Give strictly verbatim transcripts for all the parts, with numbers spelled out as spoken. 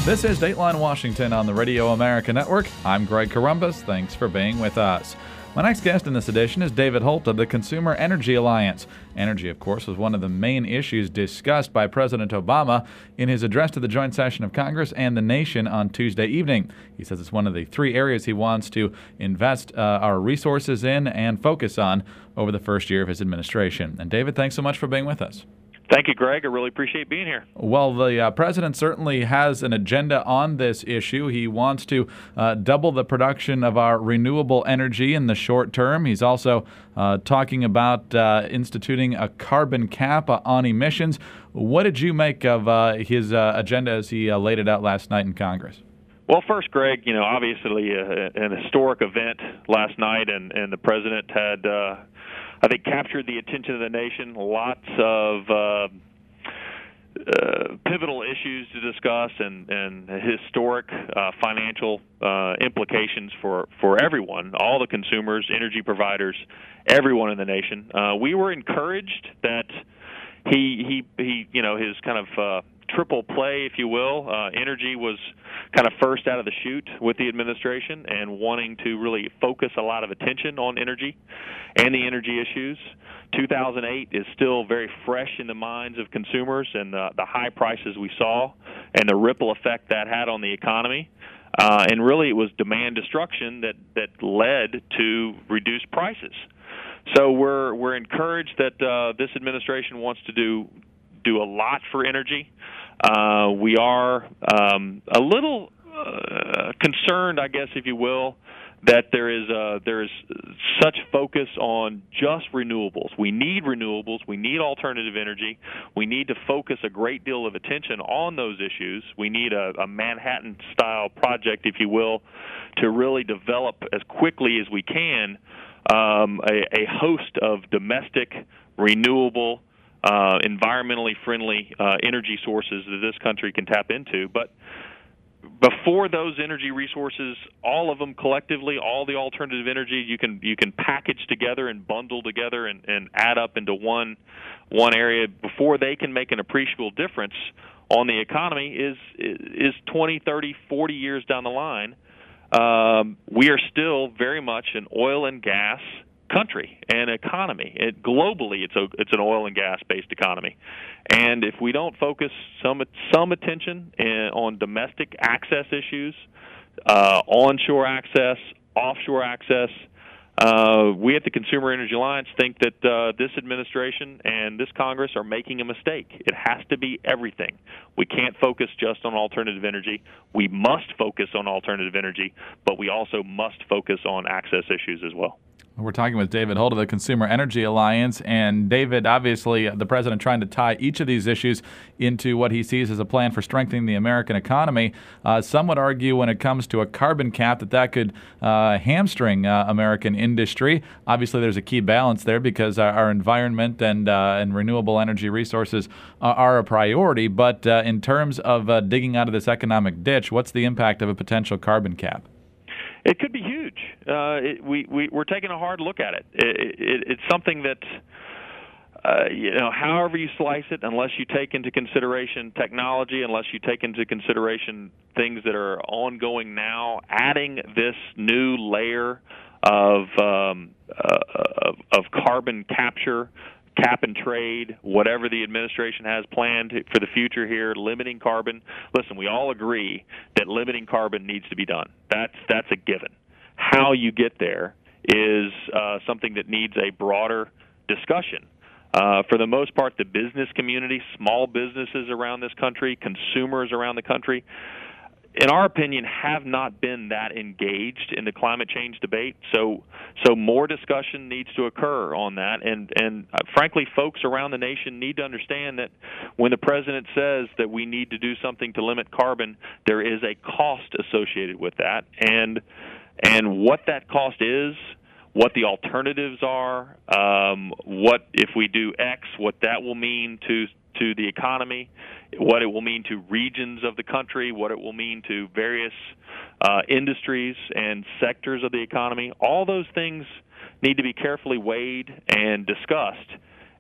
This is Dateline Washington on the Radio America Network. I'm Greg Corombos. Thanks for being with us. My next guest in this edition is David Holt of the Consumer Energy Alliance. Energy, of course, was one of the main issues discussed by President Obama in his address to the joint session of Congress and the nation on Tuesday evening. He says it's one of the three areas he wants to invest uh, our resources in and focus on over the first year of his administration. And David, thanks so much for being with us. Thank you, Greg. I really appreciate being here. Well, the uh, president certainly has an agenda on this issue. He wants to uh, double the production of our renewable energy in the short term. He's also uh, talking about uh, instituting a carbon cap uh, on emissions. What did you make of uh, his uh, agenda as he uh, laid it out last night in Congress? Well, first, Greg, you know, obviously uh, an historic event last night, and, and the president had uh, I think, captured the attention of the nation. Lots of uh, uh, pivotal issues to discuss, and, and historic uh, financial uh, implications for, for everyone, all the consumers, energy providers, everyone in the nation. Uh, we were encouraged that he, he, he, you know, his kind of uh, triple play, if you will. Uh, energy was kind of first out of the chute with the administration and wanting to really focus a lot of attention on energy and the energy issues. two thousand eight is still very fresh in the minds of consumers, and the, the high prices we saw and the ripple effect that had on the economy. Uh, and really it was demand destruction that, that led to reduced prices. So we're we're encouraged that uh, this administration wants to do do a lot for energy. Uh, we are um, a little uh, concerned, I guess, if you will, that there is uh, there is such focus on just renewables. We need renewables. We need alternative energy. We need to focus a great deal of attention on those issues. We need a, a Manhattan-style project, if you will, to really develop as quickly as we can um, a, a host of domestic, renewable, Uh, environmentally friendly uh, energy sources that this country can tap into. But before those energy resources, all of them collectively, all the alternative energy you can you can package together and bundle together and, and add up into one one area, before they can make an appreciable difference on the economy is is twenty, thirty, forty years down the line. Um, we are still very much an oil and gas country and economy. It, globally, it's a it's an oil and gas based economy, and if we don't focus some some attention in, on domestic access issues, uh, onshore access, offshore access, uh, we at the Consumer Energy Alliance think that uh, this administration and this Congress are making a mistake. It has to be everything. We can't focus just on alternative energy. We must focus on alternative energy, but we also must focus on access issues as well. We're talking with David Holt of the Consumer Energy Alliance. And David, obviously, the president trying to tie each of these issues into what he sees as a plan for strengthening the American economy. Uh, some would argue when it comes to a carbon cap that that could uh, hamstring uh, American industry. Obviously, there's a key balance there because our, our environment and uh, and renewable energy resources are, are a priority. But uh, in terms of uh, digging out of this economic ditch, what's the impact of a potential carbon cap? It could be huge. Uh, it, we, we, we're taking a hard look at it. it, it it's something that, uh, you know, however you slice it, unless you take into consideration technology, unless you take into consideration things that are ongoing now, adding this new layer of, um, uh, of, of carbon capture, cap and trade, whatever the administration has planned for the future here, limiting carbon. Listen, we all agree that limiting carbon needs to be done. That's that's a given. How you get there is uh, something that needs a broader discussion. Uh, for the most part, the business community, small businesses around this country, consumers around the country, in our opinion, have not been that engaged in the climate change debate. So, so more discussion needs to occur on that. And, and uh, frankly, folks around the nation need to understand that when the president says that we need to do something to limit carbon, there is a cost associated with that. And, and what that cost is, what the alternatives are, um, what if we do X, what that will mean to to the economy, what it will mean to regions of the country, what it will mean to various uh, industries and sectors of the economy. All those things need to be carefully weighed and discussed.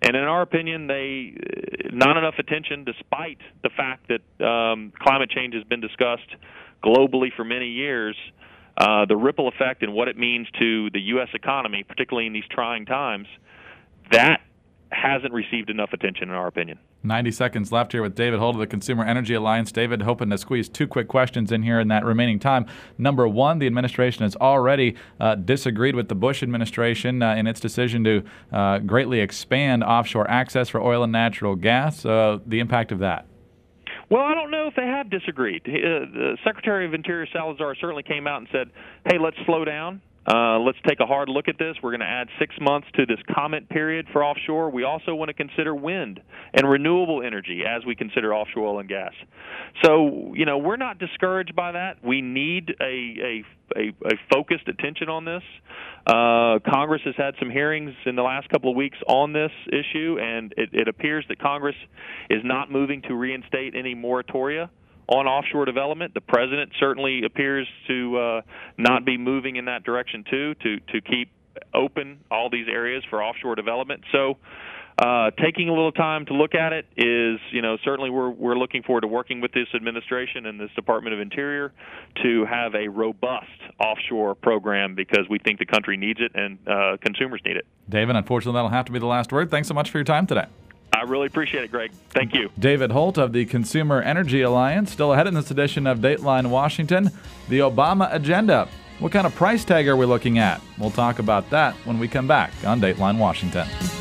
And in our opinion, they not enough attention, despite the fact that um, climate change has been discussed globally for many years. Uh, the ripple effect and what it means to the U S economy, particularly in these trying times, that hasn't received enough attention, in our opinion. ninety seconds left here with David Holt of the Consumer Energy Alliance. David, hoping to squeeze two quick questions in here in that remaining time. Number one, the administration has already uh, disagreed with the Bush administration uh, in its decision to uh, greatly expand offshore access for oil and natural gas. Uh, the impact of that? Well, I don't know if they have disagreed. Uh, the Secretary of Interior Salazar certainly came out and said, hey, let's slow down. Uh, let's take a hard look at this. We're going to add six months to this comment period for offshore. We also want to consider wind and renewable energy as we consider offshore oil and gas. So, you know, we're not discouraged by that. We need a a, a, a focused attention on this. Uh, Congress has had some hearings in the last couple of weeks on this issue, and it, it appears that Congress is not moving to reinstate any moratoria on offshore development. The president certainly appears to uh, not be moving in that direction too, to to keep open all these areas for offshore development. So uh, taking a little time to look at it is, you know, certainly we're we're looking forward to working with this administration and this Department of Interior to have a robust offshore program, because we think the country needs it and uh, consumers need it. David, unfortunately, that'll have to be the last word. Thanks so much for your time today. I really appreciate it, Greg. Thank you. David Holt of the Consumer Energy Alliance. Still ahead in this edition of Dateline Washington, the Obama agenda. What kind of price tag are we looking at? We'll talk about that when we come back on Dateline Washington.